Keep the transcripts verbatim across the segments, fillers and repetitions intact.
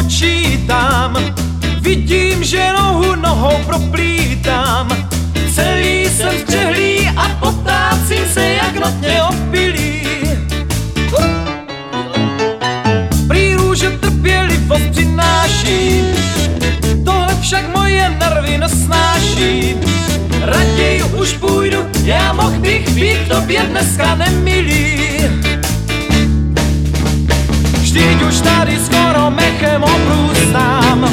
sčítám, vidím, že nohu nohou proplítám. Celý jsem střehlý a potácím se jak notně opilý. Prý růže trpělivost přináší, tohle však moje nervy nesnáší. Raději už půjdu, já mohl bych být tobě dneska nemilý. Vždyť už tady skoro mechem obrůstám.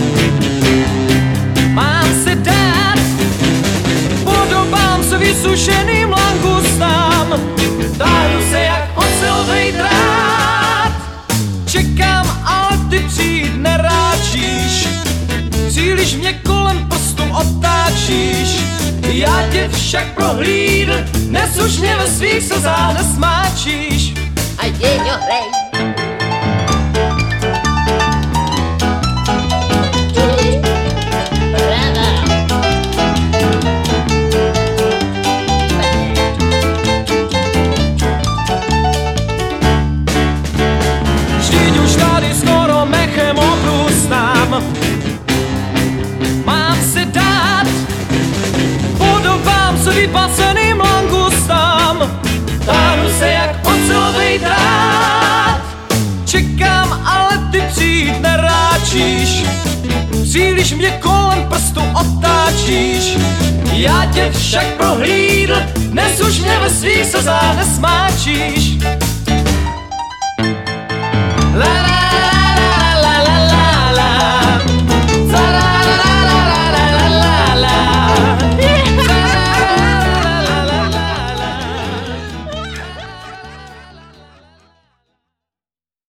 Mám se dát, podobám se vysušeným langustám. Táhnu se jak ocelovej drát. Čekám, ale ty přijít neráčíš. Příliš mě kolem prstu otáčíš. Já tě však prohlídl, dnes už mě ve svých slzách nesmáčíš. A je jo, hej. Vždyť už tady skoro mechem obrůstám. Mám se dát, podobám se vypaseným langustám. Táhnu se jak ocelovej drát. Čekám, ale ty přijít neráčíš. Příliš mě kolem prstu otáčíš. Já tě však prohlídl, dnes už mě ve svých slzách nesmáčíš. La la la.